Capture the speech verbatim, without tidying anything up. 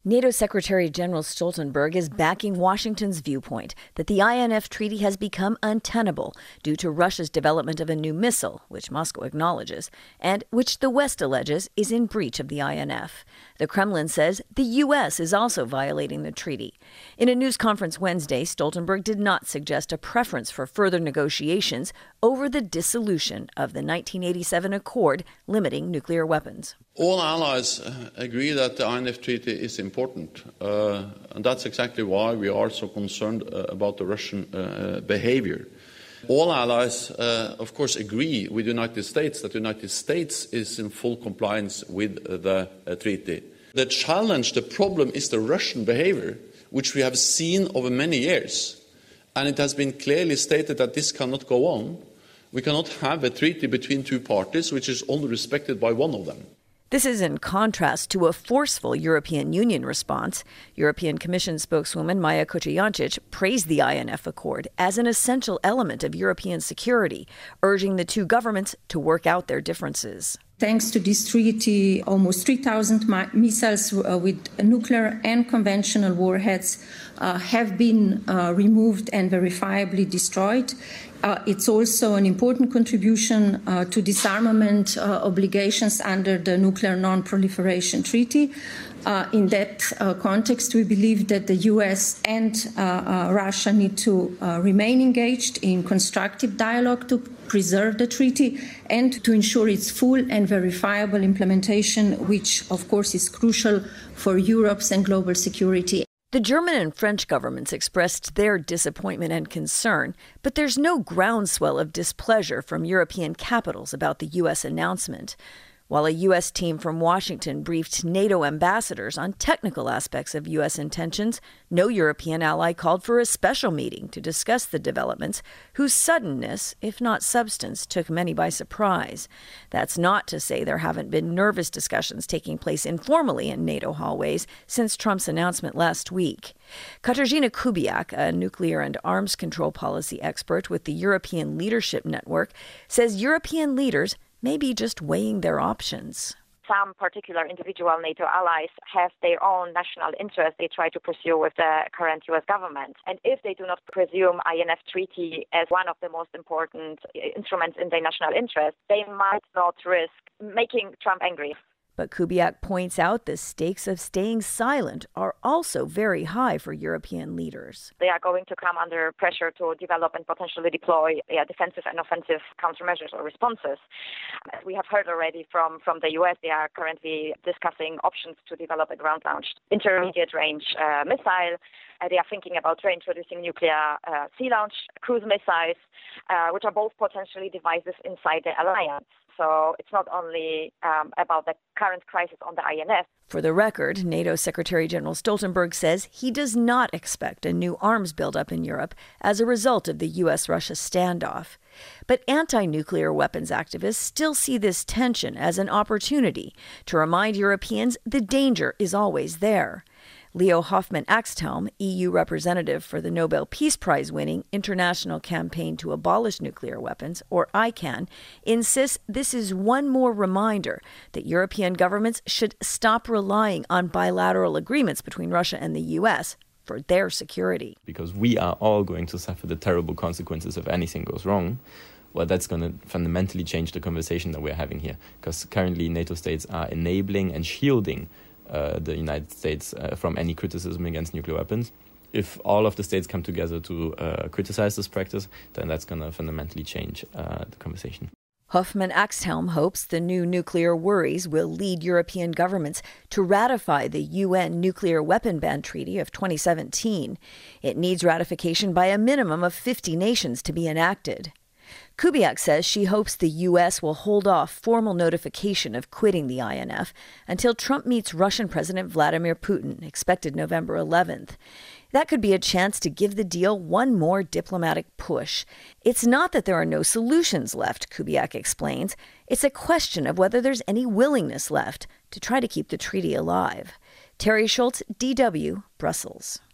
NATO Secretary General Stoltenberg is backing Washington's viewpoint that the I N F treaty has become untenable due to Russia's development of a new missile, which Moscow acknowledges, and which the West alleges is in breach of the I N F. The Kremlin says the U S is also violating the treaty. In a news conference Wednesday, Stoltenberg did not suggest a preference for further negotiations over the dissolution of the nineteen eighty-seven accord limiting nuclear weapons. All allies agree that the I N F treaty is important, uh, and that's exactly why we are so concerned uh, about the Russian uh, behavior. All allies, uh, of course, agree with the United States that the United States is in full compliance with the uh, treaty. The challenge, the problem, is the Russian behavior, which we have seen over many years. And it has been clearly stated that this cannot go on. We cannot have a treaty between two parties which is only respected by one of them. This is in contrast to a forceful European Union response. European Commission spokeswoman Maja Kocijancic praised the I N F Accord as an essential element of European security, urging the two governments to work out their differences. Thanks to this treaty, almost three thousand mi- missiles uh, with nuclear and conventional warheads uh, have been uh, removed and verifiably destroyed. Uh, it's also an important contribution uh, to disarmament uh, obligations under the Nuclear Non-Proliferation Treaty. Uh, in that uh, context, we believe that the U S and uh, uh, Russia need to uh, remain engaged in constructive dialogue to preserve the treaty and to ensure its full and verifiable implementation, which, of course, is crucial for Europe's and global security. The German and French governments expressed their disappointment and concern, but there's no groundswell of displeasure from European capitals about the U S announcement. While a U S team from Washington briefed NATO ambassadors on technical aspects of U S intentions, no European ally called for a special meeting to discuss the developments, whose suddenness, if not substance, took many by surprise. That's not to say there haven't been nervous discussions taking place informally in NATO hallways since Trump's announcement last week. Katarzyna Kubiak, a nuclear and arms control policy expert with the European Leadership Network, says European leaders may be just weighing their options. Some particular individual NATO allies have their own national interests they try to pursue with the current U S government. And if they do not presume I N F treaty as one of the most important instruments in their national interest, they might not risk making Trump angry. But Kubiak points out the stakes of staying silent are also very high for European leaders. They are going to come under pressure to develop and potentially deploy yeah, defensive and offensive countermeasures or responses. As we have heard already from, from the U S, they are currently discussing options to develop a ground-launched intermediate-range uh, missile. Uh, they are thinking about reintroducing nuclear uh, sea-launched cruise missiles, uh, which are both potentially devices inside the alliance. So it's not only um, about the current crisis on the I N F. For the record, NATO Secretary General Stoltenberg says he does not expect a new arms buildup in Europe as a result of the U S Russia standoff. But anti-nuclear weapons activists still see this tension as an opportunity to remind Europeans the danger is always there. Leo Hoffman-Axthelm, E U representative for the Nobel Peace Prize-winning International Campaign to Abolish Nuclear Weapons, or I CAN, insists this is one more reminder that European governments should stop relying on bilateral agreements between Russia and the U S for their security. Because we are all going to suffer the terrible consequences if anything goes wrong. Well, that's going to fundamentally change the conversation that we're having here. Because currently NATO states are enabling and shielding Uh, the United States uh, from any criticism against nuclear weapons. If all of the states come together to uh, criticize this practice, then that's going to fundamentally change uh, the conversation. Hoffman-Axthelm hopes the new nuclear worries will lead European governments to ratify the U N Nuclear Weapon Ban Treaty of twenty seventeen. It needs ratification by a minimum of fifty nations to be enacted. Kubiak says she hopes the U S will hold off formal notification of quitting the I N F until Trump meets Russian President Vladimir Putin, expected November eleventh. That could be a chance to give the deal one more diplomatic push. It's not that there are no solutions left, Kubiak explains. It's a question of whether there's any willingness left to try to keep the treaty alive. Terry Schultz, D W, Brussels.